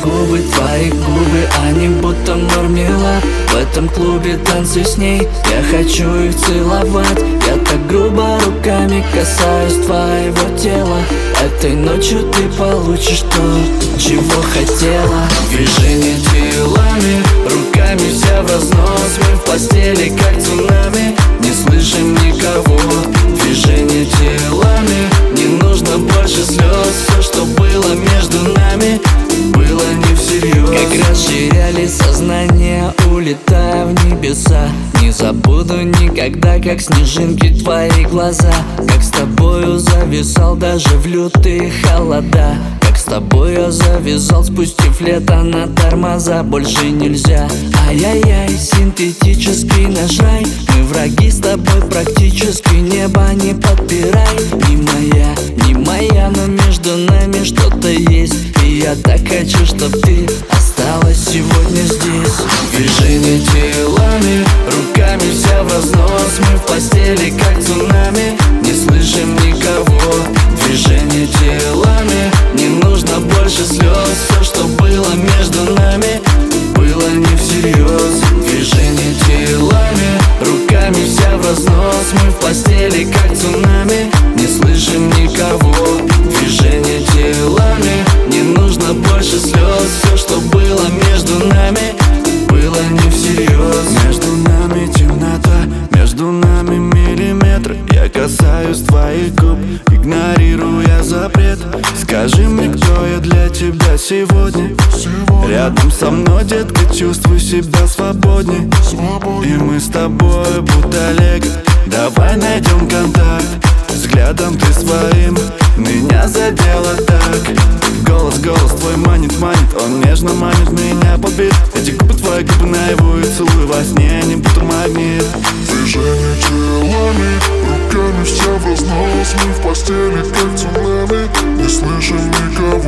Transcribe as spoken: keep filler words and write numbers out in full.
губы, твои губы, они будто мармелад. В этом клубе танцы с ней, я хочу их целовать. Я так грубо руками касаюсь твоего тела. Этой ночью ты получишь то, чего хотела. Движение телами, руками вся в разнос. Мы в постели, как цунами, не слышим никого. Движение телами, не нужно больше слез. Все, что было между нами, было не всерьез. Как расширяли сознание, улетая в небеса. Не забуду никогда, как снежинки твои глаза. Как с тобою зависал даже в лютые холода. Как с тобой я завязал, спустив лето на тормоза. Больше нельзя, ай-яй-яй, синтетический наш рай. Мы враги с тобой практически, небо не подпирай. Не моя, не моя, но между нами что-то есть. И я так хочу, чтоб ты осталась сегодня здесь. Движение телами, руками вся в разнос. Мы в постели, как цунами, не слышим никого. Движение телами, не нужно больше слез. Все, что было между нами, было не всерьез. Движение телами, руками вся в разнос. Мы в постели, как цунами, не слышим никого. Движение телами, не нужно больше слез. Все, что было между нами, было не всерьез. Между нами темнота, между нами миллиметры. Я касаюсь твоих губ, игнорируя запрет. Скажи мне, кто я для тебя сегодня. Рядом со мной, детка, чувствую себя свободней. И мы с тобой будто лего. Давай найдем контакт. Взглядом ты своим меня задела так. Голос, голос твой манит, манит. Он нежно манит меня под бит. Эти губы, твои губы наяву и целую во сне, они будто магнит. Движение телами, руками вся в разнос. Мы в постели, как цунами, не слышим никого.